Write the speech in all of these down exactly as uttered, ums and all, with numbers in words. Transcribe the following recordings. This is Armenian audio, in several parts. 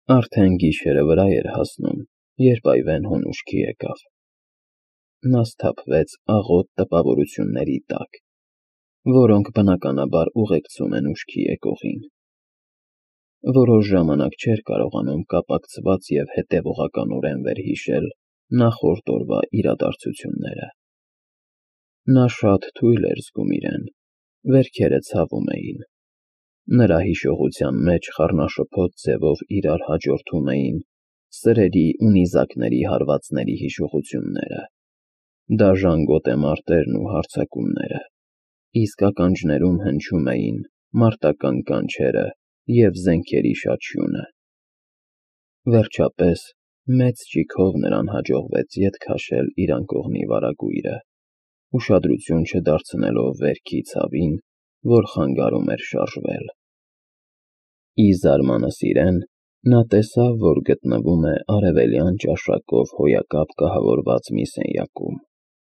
Արդեն գիշերը վրա էր հասնում, երբ Այվենհոն ուշքի եկավ. նա սթափվեց աղոտ տպավորությունների տակ, որոնք բնականաբար ուղեկցում են ուշքի եկողին. որոշ ժամանակ չէր կարողանում կապակցված և հետևողականորեն վերհիշել նախորդ օրվա իրադարձությունները. նա շատ թույլ էր զգում իրեն, վերքերը ցավում էին, նրա հիշողության մեջ խառնաշփոթ ձևով իրար հաջորդում էին սրերի ու նիզակների հարվածների հիշողությունները, դաժան գոտեմարտերն ու հարձակումները, իսկ ականջներում հնչում էին մարտական կանչերը և զենքերի շաչյունը: Վերջապես, մեծ ճիգով նրան հաջողվեց ետ քաշել իր անկողնի վարագույրը, ուշադրություն չդարձնելով վերքի ցավին, որ խանգարում էր շարժվել: Ի զարմանս իրեն, նա տեսավ, որ գտնվում է արևելյան ճաշակով հոյակապ կահավորված մի սենյակում: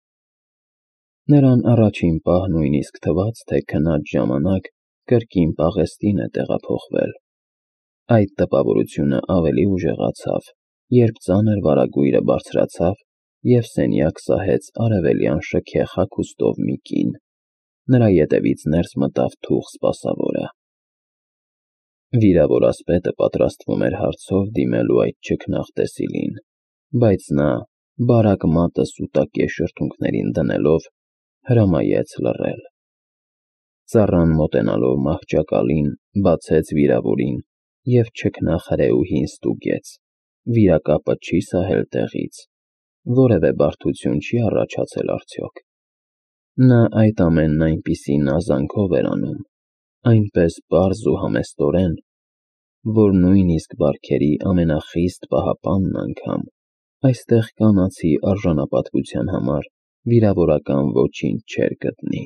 Նրան առաջին պահ նույնիսկ թվաց, թե քնած ժամանակ կրկին պաղեստին է տեղափոխվել: Այդ տպավորությունը ավելի ուժեղացավ, երբ ծանր վարագույրը բարձրացավ և սենյակ սահեց արևելյան շքեղ հագուստով մի կին, նրա ետևից ներս մտավ թուխ սպասավորը: Վիրավորասպետը պատրաստվում էր հարցով դիմելու այդ չքնաղ տեսիլին, բայց նա, բարակ մատը սուտակե շրթունքներին դնելով, հրամայեց լռել: Ծառան մոտենալով մահճակալին, բացեց վիրավորին և չքնաղ հրեուհին ստուգեց, վիրակապը չի սահել տեղից, որևէ բարդություն չի առաջացել արդյոք: Նա այդ ամենն այնպիսի նազանքով էր անում, այնպես պարզ ու համեստորեն, որ նույնիսկ բարքերի ամենախիստ պահապանն անգամ այստեղ կանացի արժանապատվության համար վիրավորական ոչինչ չէր գտնի: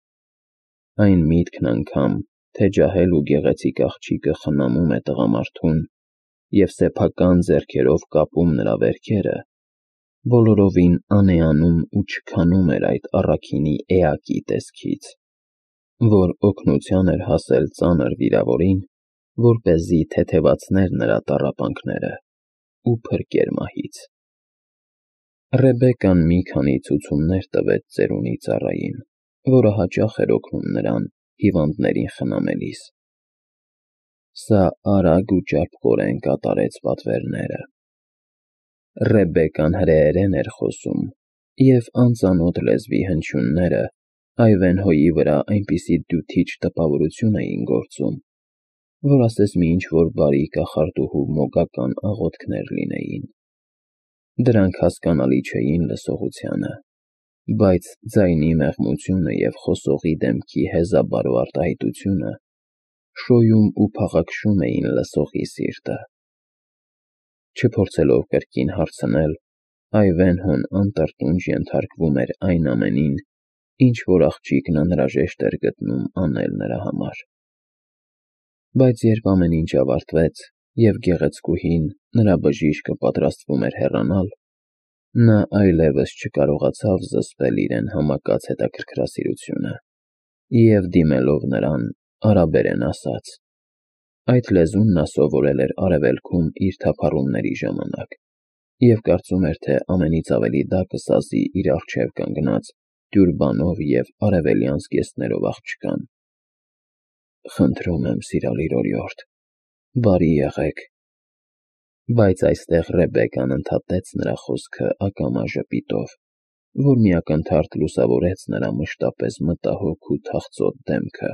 Այն միտքն անգամ, թե ջահել ու գեղեցիկ աղջիկը խնամում է տղամարդուն և սեփական ձեռքերով կապում նրա վերքերը, բոլորովին անեանում ու չքանում էր այդ առաքինի էակի տեսքից, որ օգնության էր հասել ծանր վիրավորին, որպեսզի թեթևացներ նրա տառապանքները ու փրկեր մահից: Ռեբեկկան մի քանի ցուցումներ տվեց ծերունի ծառային, որը հաճախ էր օգնում նրան հիվանդներին խնամելիս: Սա արագ ու ճարպկորեն կատարեց պատվերները: Ռեբեկկան հրեերեն էր խոսում, և անծանոթ լեզվի հնչյունները Այվենհոյի վրա այնպիսի դյութիչ տպավորություն էին գործում, որ ասես մի ինչ-որ բարի կախարդուհու մոգական աղոթքներ լինեին: Դրանք հասկանալի չէին լսողությանը, բայց ձայնի մեղմությունը և խոսողի դեմքի հեզաբարո արտահայտությունը շոյում ու փաղաքշում էին լսողի սիրտը: Չփորձելով կրկին հարցնել, Այվենհոն անտրտունջ ենթարկվում էր այն ամենին, ինչ որ աղջիկն անհրաժեշտ էր գտնում անել նրա համար: Բայց երբ ամեն ինչ ավարտվեց, և գեղեցկուհին, նրա բժիշկը պատրաստվում էր հեռանալ, նա այլևս չկարողացավ զսպել իրեն համակած հետաքրքրասիրությունը և դիմելով նրան, արաբերեն ասաց. այդ լեզուն նա սովորել էր Արևելքում իր թափառումների ժամանակ և կարծում էր, թե ամենից ավելի դա կսազի իր առջև կանգնած տյուրբանով և արևելյան զգեստներով աղջկան: Խնդրում եմ, սիրալիր օրիորդ, բարի եղեք: Բայց այստեղ Ռեբեկկան ընդհատեց նրա խոսքը ակամա ժպիտով, որ մի ակնթարթ լուսավորեց նրա մշտապես մտահոգ ու թախծոտ դեմքը: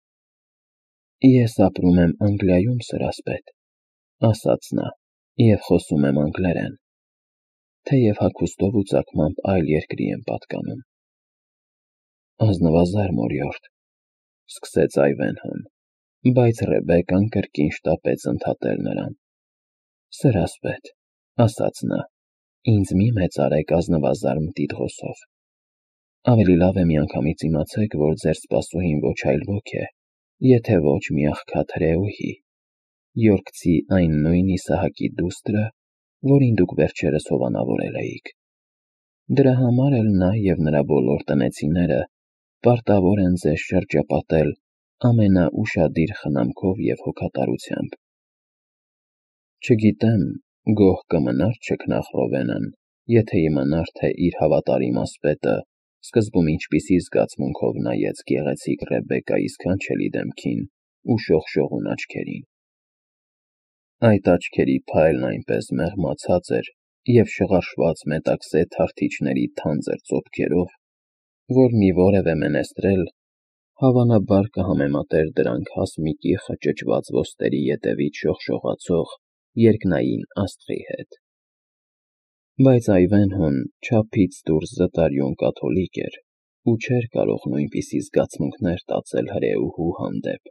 Ես ապրում եմ Անգլիայում, սրասպետ, ասաց նա, և խոսում եմ անգլերեն, թեև հագուստով ու ծագմամբ այլ երկրի եմ պատկանում: Ազնվազարդ օրիորդ, սկսեց Այվենհոն, բայց Ռեբեկկան կրկին շտապեց ընդհատել նրան: Սրասպետ, ասաց նա, ինձ մի մեծարեք ազնվազարդ Տիտղոսով: Ավելի լավ է միանգամից իմացեք, որ ձեր սպասուհին ոչ այլ ոք է, եթե ոչ մի աղքատ հրեուհի, Յորքցի այն նույն Իսահակի դուստրը, որին դուք վերջերս հովանավորել էիք: Դրա համար էլ նա և նրա բոլոր տնեցիները պարտավոր են ձեզ շրջապատել ամենաուշադիր խնամքով և հոգատարությամբ: Չգիտեմ, գոհ կմնար չքնաղ Ռովենան, եթե իմանար, թե իր հավատարիմ ասպետը սկզբում ինչպիսի զգացմունքով նայեց գեղեցիկ Ռեբեկայի սքանչելի դեմքին ու շողշողուն աչքերին։ Այդ աչքերի փայլն այնպես մեղմացած էր և շղարշված մետաքսե թարթիչների թանձր ծոփքերով, որ մի որևէ մենեստրել հավանաբար կհամեմատեր դրանք հասմիկի խճճված ոստերի ետևից շողշողացող երկնային աստղի հետ։ Բայց Այվենհոն չափից դուրս զտարյուն կաթոլիկ էր ու չէր կարող նույնպիսի զգացմունքներ տածել հրեուհու հանդեպ։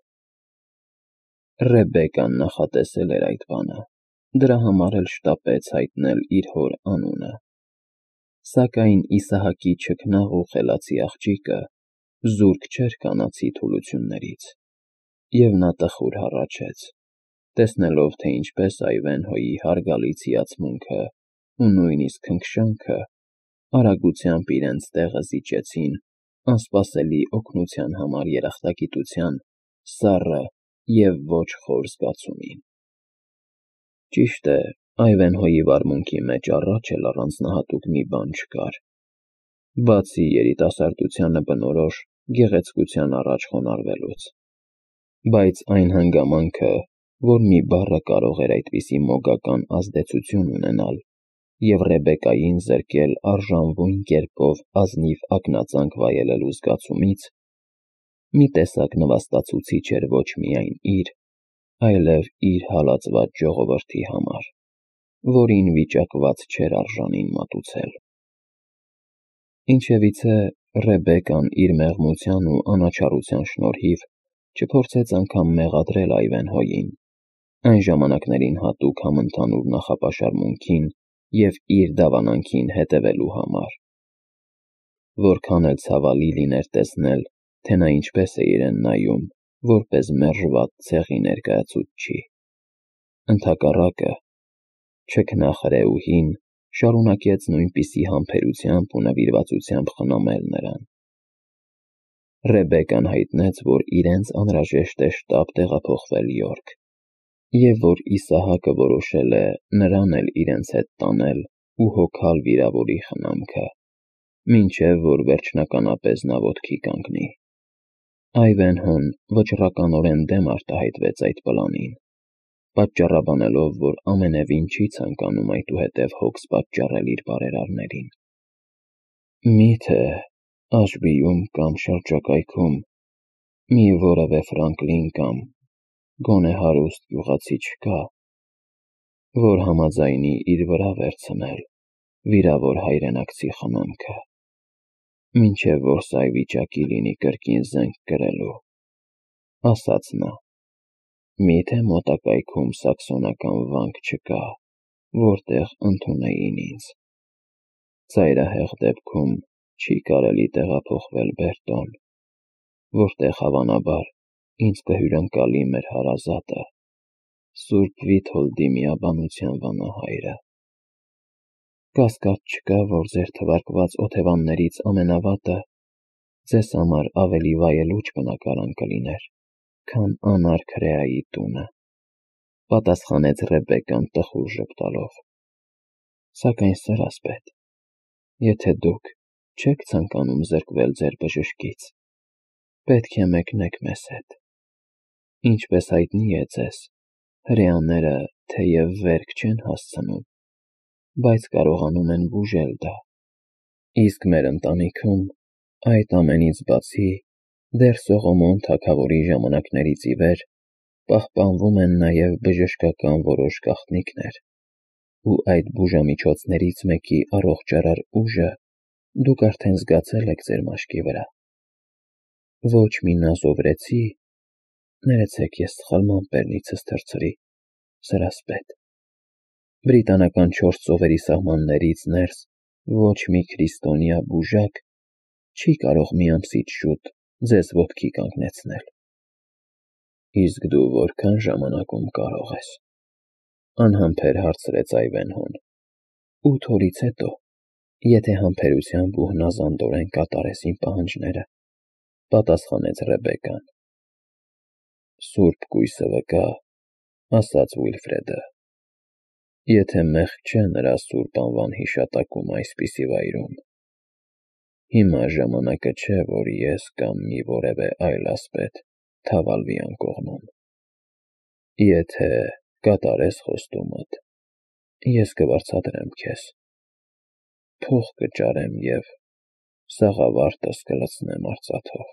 Ռեբեկան նախատեսել էր այդ բանը, դրա համար էլ շտապեց հայտնել իր հոր անունը։ Սակայն Իսահակի չքնաղ ու խելացի աղջիկը զուրկ չէր կանացի թուլություններից, և նա տխուր հառաչեց, տեսնելով, թե ինչպես Այվենհոյի հարգալից հիացմունքը ու նույնիսկ քնքշանքը արագությամբ իրենց տեղը զիջեցին անսպասելի օգնության համար երախտագիտության սառը և ոչ խոր զգացումին։ Ճիշտ է, Այվենհոյի վարմունքի մեջ առաջ էլ առանձնահատուկ մի բան չկար, բացի երիտասարդությանը բնորոշ գեղեցկության առաջ խոնարհվելուց, բայց այն հանգամանքը, որ մի բառը կարող էր այդպիսի մոգական ազդեցություն ունենալ և Ռեբեկային զրկել արժանվույն կերպով ազնիվ ակնածանք վայելելու զգացումից, մի տեսակ նվաստացուցիչ էր ոչ միայն իր, այլև իր հալածված ժողովրդի համար, որին վիճակված չէր արժանին մատուցել։ Ինչևիցե, Ռեբեկան իր մեղմության ու անաչառության շնորհիվ չփորձեց անգամ մեղադրել Այվենհոյին, այն ժամանակներին հատուկ համընդհանուր նախապաշարմունքին և իր դավանանքին հետևելու համար։ Որքան էլ ցավալի լիներ տեսնել, թե նա ինչպես է իրեն նայում, որպես մերժված ցեղի ներկայացուցչի։ Ընդհակառակը, չքնաղ հրեուհին շարունակեց նույնպիսի համբերությամբ ու նվիրվածությամբ խնամել նրան։ Ռեբեկան հայտնեց, որ իրենց անհրաժեշտ է շտապ տեղափոխվել Յորք, և որ Իսահակը որոշել է նրան էլ իրենց հետ տանել ու հոգալ վիրավորի խնամքը, մինչև որ վերջնականապես նա ոտքի կանգնի։ Այվենհոն վճռականորեն դեմ արտահայտվեց այդ պլանին, պատճառաբանելով, որ ամենևին չի ցանկանում այդուհետև հոգս պատճառել իր բարերարներին։ Մի՞թե Աշբիում կամ շրջակայքում մի որևէ Ֆրանկլին կամ գոնե հարուստ գյուղացի չկա, որ համաձայնի իր վրա վերցնել վիրավոր հայրենակցի խնամքը, մինչև որ սա ի վիճակի լինի կրկին զենք կրելու, ֊ ասաց նա։ Մի՞թե մոտակայքում սաքսոնական վանք չկա, որտեղ ընդունեին ինձ։ Ծայրահեղ դեպքում չի կարելի տեղափոխվել Բերտոն, որտեղ հավանաբար ինձ կհյուրընկալի մեր հարազատը, Սուրբ Վիթոլդի միաբանության վանահայրը։ Կասկած չկա, որ ձեր թվարկված օթևաններից ամենավատը ձեզ համար ավելի վայելուչ բնակարան կլիներ, քան անարգ հրեայի տունը, ֊ պատասխանեց Ռեբեկան տխուր ժպտալով։ Սակայն, սրասպետ, եթե դուք չեք ցանկանում զրկվել ձեր բժշկից, պետք է մեկնեք մեզ հետ։ Ինչպես հայտնի է ձեզ, հրեաները թեև վերք չեն հասցնում, բայց կարողանում են բուժել դա, իսկ մեր ընտանիքում, այդ ամենից բացի, դեռ Սողոմոն թագավորի ժամանակներից ի վեր պահպանվում են նաև բժշկական որոշ գաղտնիքներ, ու այդ բուժամիջոցներից մեկի առողջարար ուժը դուք արդեն զգացել եք ձեր մաշկի վրա։ Ոչ մի նազովրեցի, ներեցեք ես սխալմամբ բեռնիցս թռցրի, սրասպետ, բրիտանական չորս ծովերի սահմաններից ներս ոչ մի քրիստոնյա բուժակ չի կարող մի ամսից շուտ ձեզ ոտքի կանգնեցնել։ Իսկ դու որքան ժամանակում կարող ես, ֊ անհամբեր հարցրեց Այվենհոն։ Ութ օրից հետո, եթե համբերությամբ ու հնազանդորեն կատարես իմ պահանջները, ֊ պատասխանեց Ռեբեկան։ Սուրբ կույսը վկա, ֊ ասաց Ուիլֆրեդը, Եթե մեղք չէ նրա սուրբ անվան հիշատակում այսպիսի վայրում, հիմա ժամանակը չէ, որ ես կամ մի որևէ այլ ասպետ թավալվի անկողնում։ Եթե կատարես խոստումդ, ես կվարձատրեմ քեզ, փող կճարեմ և սաղավարտս կլցնեմ արծաթով։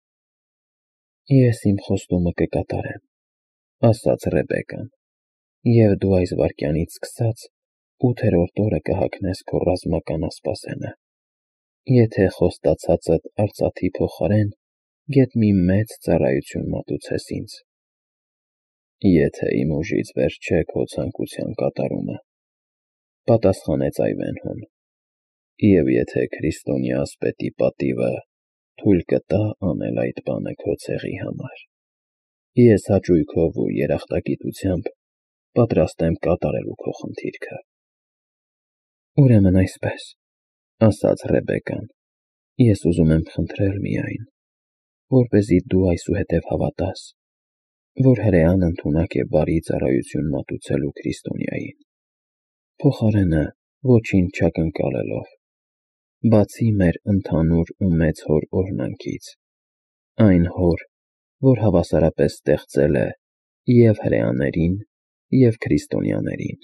Ես իմ խոստումը կկատարեմ, ասաց Ռեբեկան, և դու այս վայրկյանից սկսած ութերորդ օրը կհագնես քո ռազմական ասպասենը, եթե խոստացածդ արծաթի փոխարեն գեթ մի մեծ ծառայություն մատուցես ինձ։ Եթե իմ ուժից վերջ չէ քո ցանկության կատարումը, պատասխանեց Այվենհոն, և եթե քրիստոնյա ասպետի պատիվը թույլ կտա անել այդ բանը քո ցեղի համար, ես հաճույքով ու երախտագիտությամբ պատրաստ եմ կատարելու քո խնդիրքը։ Ուրեմն այսպես, ասաց Ռեբեկան, ես ուզում եմ խնդրել միայն, որպեսզի դու այսուհետև հավատաս, որ հրեան ընդունակ է բարի ծառայություն մատուցելու քրիստոնյային, փոխարենը ոչինչ չակնկալելով, բացի մեր ընդհանուր ու մեծ Հոր օրհնանքից, այն Հոր, որ հավասարապես ստեղծել է և հրեաներին, և քրիստոնյաներին։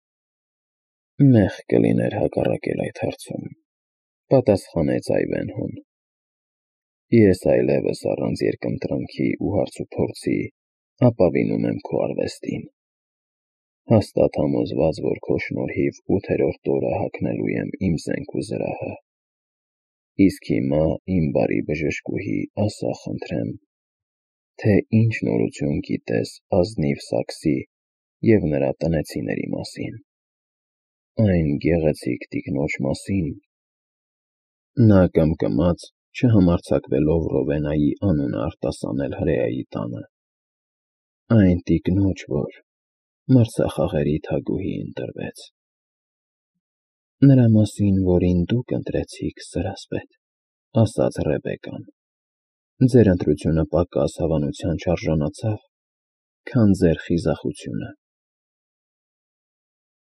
Մեղք կլիներ հակառակել այդ հարցում, պատասխանեց Այվենհոն։ Ես այլևս առանց երկընտրանքի ու հարցուփորձի ապավինում եմ քո արվեստին, հաստատ համոզված, որ քո շնորհիվ ութերորդ օրը հագնելու եմ իմ զենք ու զրահը։ Իսկ հիմա, իմ բարի բժշկուհի, ասա խնդրեմ, թե ինչ նորություն գիտես ազնիվ Սաքսի և նրա տնեցիների մասին, այն գեղեցիկ տիկնոջ մասին։ Նա կամկամաց չհամարձակվելով Ռովենայի անունը արտասանել հրեայի տանը, այն տիկնոջ, որ մրցախաղերի թագուհի ընտրվեց։ Նրա մասին, որին դուք ընտրեցիք, սրասպետ, ասաց Ռեբեկան, ձեր ընտրությունը պակաս հավանության չարժանացավ, քան ձեր խիզախությունը։